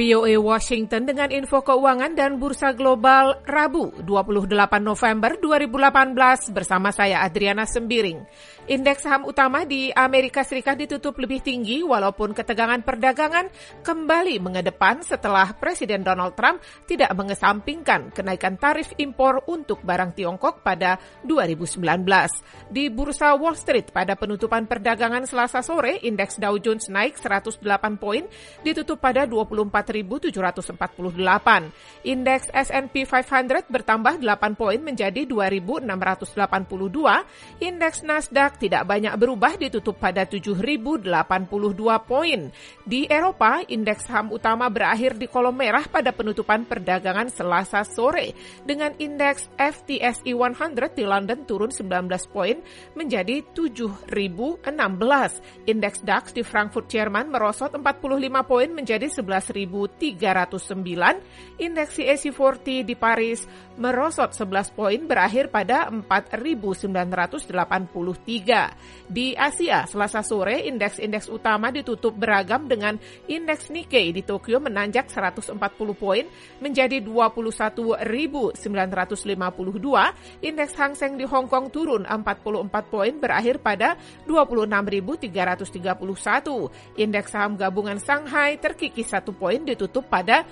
VOA Washington dengan info keuangan dan bursa global Rabu 28 November 2018 bersama saya Adriana Sembiring. Indeks saham utama di Amerika Serikat ditutup lebih tinggi walaupun ketegangan perdagangan kembali mengedepan setelah Presiden Donald Trump tidak mengesampingkan kenaikan tarif impor untuk barang Tiongkok pada 2019. Di bursa Wall Street pada penutupan perdagangan Selasa sore, indeks Dow Jones naik 108 poin, ditutup pada 24.748. Indeks S&P 500 bertambah 8 poin menjadi 2.682. Indeks Nasdaq tidak banyak berubah, ditutup pada 7.082 poin. Di Eropa, indeks saham utama berakhir di kolom merah pada penutupan perdagangan Selasa sore, dengan indeks FTSE 100 di London turun 19 poin menjadi 7.016. Indeks DAX di Frankfurt, Jerman merosot 45 poin menjadi 11.309. Indeks CAC 40 di Paris merosot 11 poin berakhir pada 4.983. Di Asia, Selasa sore, indeks-indeks utama ditutup beragam dengan indeks Nikkei di Tokyo menanjak 140 poin menjadi 21.952. Indeks Hang Seng di Hong Kong turun 44 poin berakhir pada 26.331. Indeks saham gabungan Shanghai terkikis 1 poin ditutup pada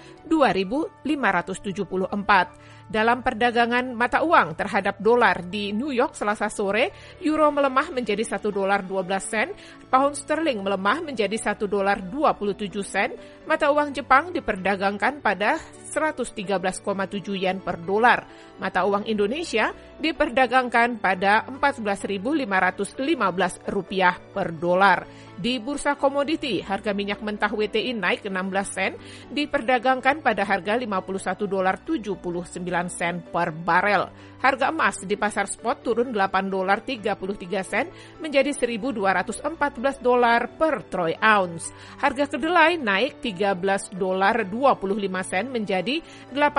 2.574. Dalam perdagangan mata uang terhadap dolar di New York Selasa sore, euro melemah menjadi $1.12, pound sterling melemah menjadi $1.27, mata uang Jepang diperdagangkan pada 113,7 yen per dolar. Mata uang Indonesia diperdagangkan pada Rp14.515 per dolar. Di bursa komoditi, harga minyak mentah WTI naik 16 sen, diperdagangkan pada harga $51.79 per barel. Harga emas di pasar spot turun $8.33 menjadi $1.214 per troy ounce. Harga kedelai naik $13.25 menjadi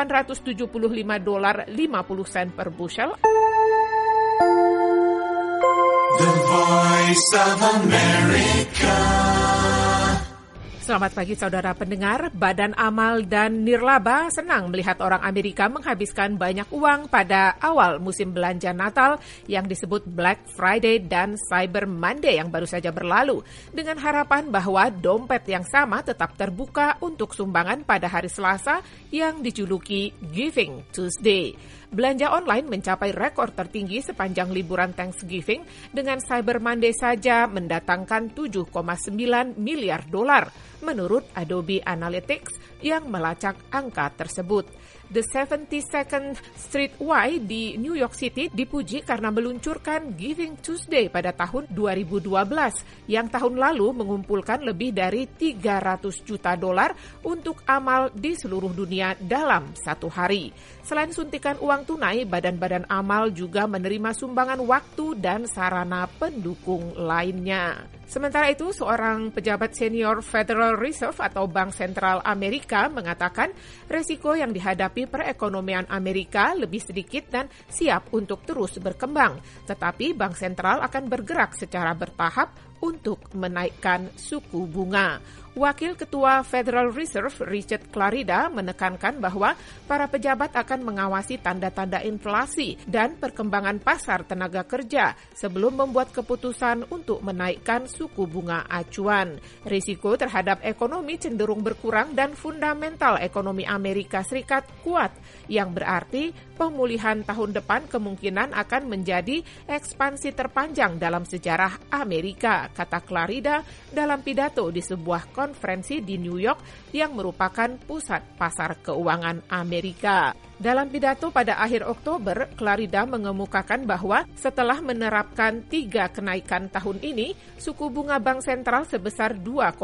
$875.50 per bushel. The Voice of America. Selamat pagi saudara pendengar. Badan Amal dan Nirlaba senang melihat orang Amerika menghabiskan banyak uang pada awal musim belanja Natal yang disebut Black Friday dan Cyber Monday yang baru saja berlalu, dengan harapan bahwa dompet yang sama tetap terbuka untuk sumbangan pada hari Selasa yang dijuluki Giving Tuesday. Belanja online mencapai rekor tertinggi sepanjang liburan Thanksgiving, dengan Cyber Monday saja mendatangkan $7.9 miliar menurut Adobe Analytics yang melacak angka tersebut. The 72nd Street Y di New York City dipuji karena meluncurkan Giving Tuesday pada tahun 2012 yang tahun lalu mengumpulkan lebih dari $300 juta untuk amal di seluruh dunia dalam satu hari. Selain suntikan uang tunai, badan-badan amal juga menerima sumbangan waktu dan sarana pendukung lainnya. Sementara itu, seorang pejabat senior Federal Reserve atau Bank Sentral Amerika mengatakan resiko yang dihadapi perekonomian Amerika lebih sedikit dan siap untuk terus berkembang. Tetapi Bank Sentral akan bergerak secara bertahap untuk menaikkan suku bunga. Wakil Ketua Federal Reserve Richard Clarida menekankan bahwa para pejabat akan mengawasi tanda-tanda inflasi dan perkembangan pasar tenaga kerja sebelum membuat keputusan untuk menaikkan suku bunga acuan. Risiko terhadap ekonomi cenderung berkurang dan fundamental ekonomi Amerika Serikat kuat, yang berarti pemulihan tahun depan kemungkinan akan menjadi ekspansi terpanjang dalam sejarah Amerika, kata Clarida dalam pidato di sebuah konferensi di New York yang merupakan pusat pasar keuangan Amerika. Dalam pidato pada akhir Oktober, Clarida mengemukakan bahwa setelah menerapkan 3 kenaikan tahun ini, suku bunga Bank Sentral sebesar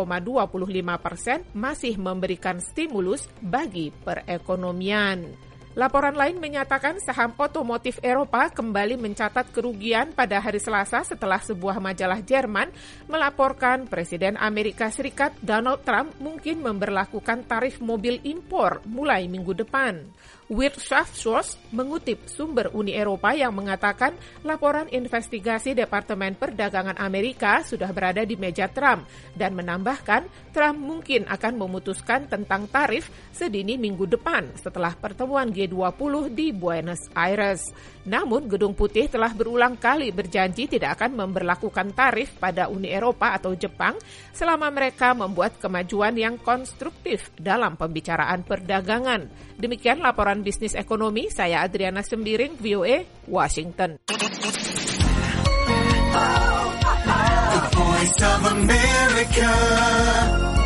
2,25% masih memberikan stimulus bagi perekonomian. Laporan lain menyatakan saham otomotif Eropa kembali mencatat kerugian pada hari Selasa setelah sebuah majalah Jerman melaporkan Presiden Amerika Serikat Donald Trump mungkin memberlakukan tarif mobil impor mulai minggu depan. Wirtschaftswoche mengutip sumber Uni Eropa yang mengatakan laporan investigasi Departemen Perdagangan Amerika sudah berada di meja Trump dan menambahkan Trump mungkin akan memutuskan tentang tarif sedini minggu depan setelah pertemuan G20 di Buenos Aires. Namun Gedung Putih telah berulang kali berjanji tidak akan memberlakukan tarif pada Uni Eropa atau Jepang selama mereka membuat kemajuan yang konstruktif dalam pembicaraan perdagangan. Demikian laporan bisnis ekonomi, saya Adriana Sembiring, VOA, Washington. The Voice of America.